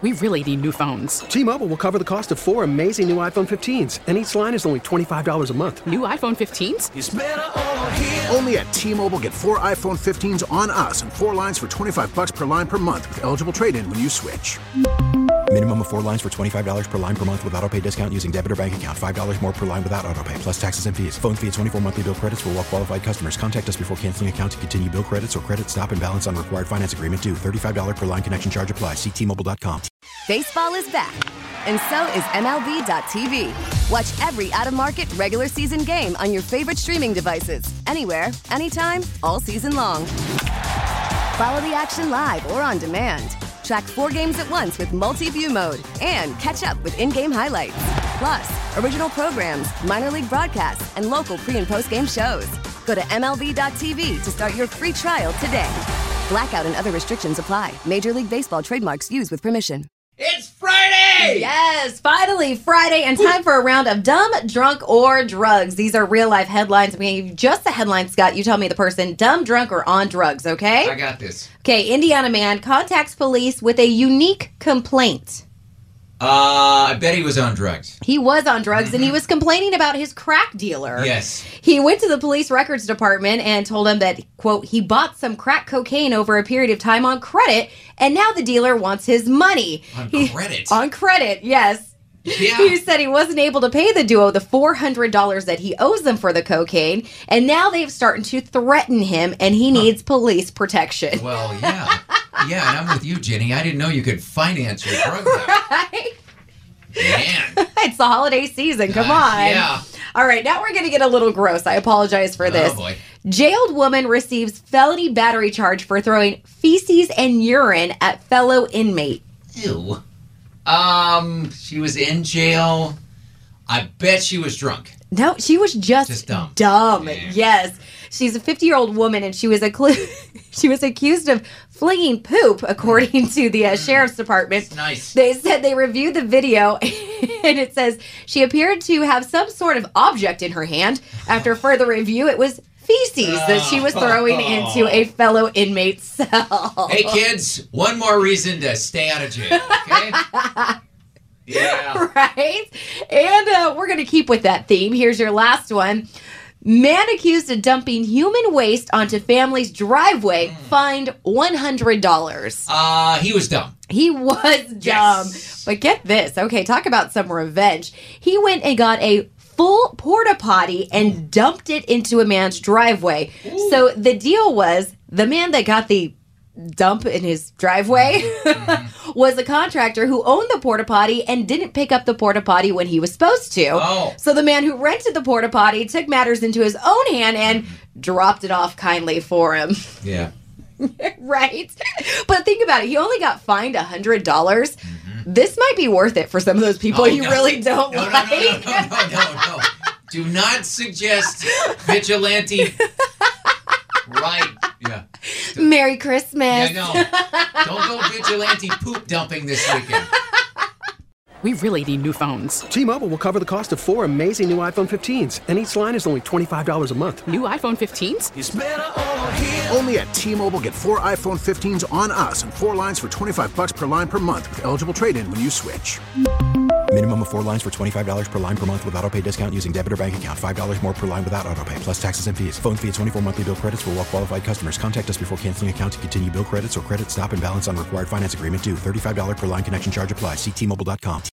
We really need new phones. T-Mobile will cover the cost of 4 amazing new iPhone 15s, and each line is only $25 a month. New iPhone 15s? It's better over here. Only at T-Mobile, get 4 iPhone 15s on us and 4 lines for $25 per line per month with eligible trade-in when you switch. Minimum of 4 lines for $25 per line per month with autopay discount using debit or bank account. $5 more per line without autopay, plus taxes and fees. Phone fee at 24 monthly bill credits for well-qualified customers. Contact us before canceling account to continue bill credits or credit stop and balance on required finance agreement due. $35 per line connection charge applies. See T-Mobile.com. Baseball is back, and so is MLB.tv. Watch every out-of-market regular season game on your favorite streaming devices. Anywhere, anytime, all season long. Follow the action live or on demand. Track 4 games at once with multi-view mode and catch up with in-game highlights. Plus, original programs, minor league broadcasts, and local pre- and post-game shows. Go to MLB.tv to start your free trial today. Blackout and other restrictions apply. Major League Baseball trademarks used with permission. It's Friday! Yes, finally Friday, and time for a round of Dumb, Drunk, or Drugs. These are real-life headlines. I'm going to give you just the headline, Scott. You tell me the person, dumb, drunk, or on drugs, okay? I got this. Okay, Indiana man contacts police with a unique complaint. I bet he was on drugs. He was on drugs, and he was complaining about his crack dealer. Yes. He went to the police records department and told him that, quote, he bought some crack cocaine over a period of time on credit, and now the dealer wants his money. Credit? On credit, yes. Yeah. He said he wasn't able to pay the duo the $400 that he owes them for the cocaine, and now they've started to threaten him, and he needs police protection. Well, yeah. Yeah, and I'm with you, Jenny. I didn't know you could finance your drug deal. Right? Man. It's the holiday season. Come on. Yeah. All right, now we're going to get a little gross. I apologize for this. Oh, boy. Jailed woman receives felony battery charge for throwing feces and urine at fellow inmate. Ew. She was in jail. I bet she was drunk. No, she was just dumb. Yeah. Yes. She's a 50-year-old woman, and she was accused of flinging poop, according to the sheriff's department. Nice. They said they reviewed the video, and it says she appeared to have some sort of object in her hand. After further review, it was feces that she was throwing into a fellow inmate's cell. Hey, kids, one more reason to stay out of jail, okay? Yeah. Right? And we're going to keep with that theme. Here's your last one. Man accused of dumping human waste onto family's driveway fined $100. He was dumb. He was dumb. Yes. But get this. Okay, talk about some revenge. He went and got a full porta potty and dumped it into a man's driveway. Ooh. So the deal was the man that got the dump in his driveway was a contractor who owned the porta potty and didn't pick up the porta potty when he was supposed to. Oh. So the man who rented the porta potty took matters into his own hand and dropped it off kindly for him. Yeah. Right? But think about it. He only got fined $100. This might be worth it for some of those people really don't like. No. Do not suggest vigilante. Right. Yeah. Merry Christmas. Yeah, no. Don't go vigilante poop dumping this weekend. We really need new phones. T-Mobile will cover the cost of 4 amazing new iPhone 15s, and each line is only $25 a month. New iPhone 15s? It's better over here. Only at T-Mobile, get 4 iPhone 15s on us and 4 lines for $25 per line per month with eligible trade-in when you switch. Minimum of 4 lines for $25 per line per month with autopay discount using debit or bank account. $5 more per line without autopay, plus taxes and fees. Phone fee at 24 monthly bill credits for well-qualified customers. Contact us before canceling account to continue bill credits or credit stop and balance on required finance agreement due. $35 per line connection charge applies. See T-Mobile.com.